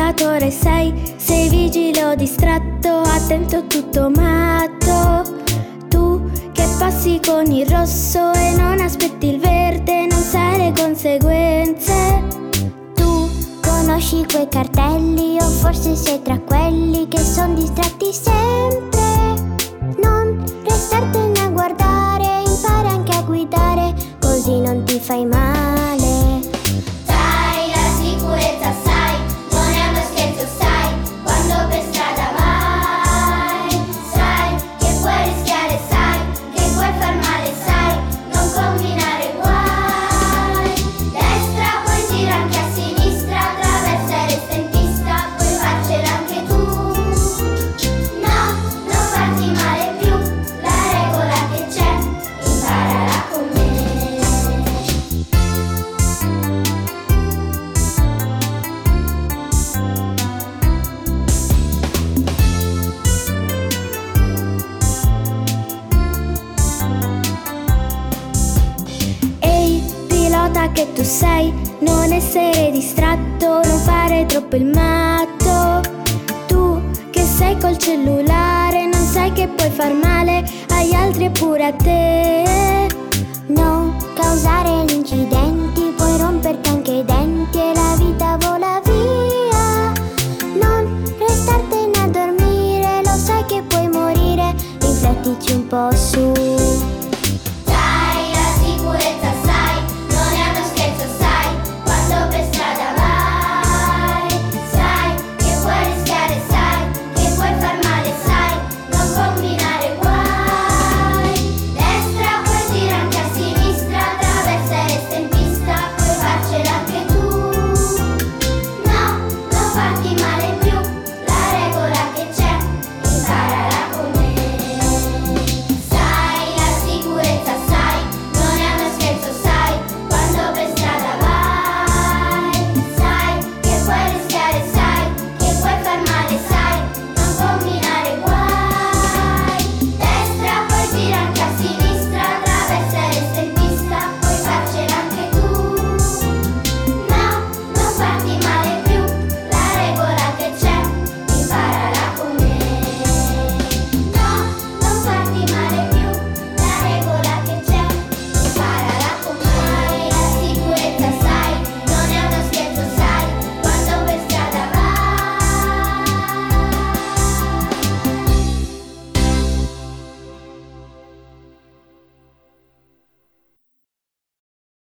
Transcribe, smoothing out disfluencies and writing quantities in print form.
guidatore sei vigile o distratto, attento tutto matto. Tu che passi con il rosso e non aspetti il verde, non sai le conseguenze. Tu conosci quei cartelli o forse sei tra quelli che son distratti sempre. Non restartene a guardare, impara anche a guidare, così non ti fai male. Sai, la sicurezza sai, non è uno scherzo sai, quando per strada vai. Sai che puoi rischiare, sai, che puoi far male, sai, non combinare guai. Destra, poi gira anche a sinistra, attraversa e resta in pista, puoi farcela anche tu. No, non farti male più, la regola che c'è, imparala con me. Ehi, pilota che tu sei, non essere distratto, non fare troppo il matto. Tu che sei col cellulare, non sai che puoi far male agli altri e pure a te. Non causare incidenti, puoi romperti anche i denti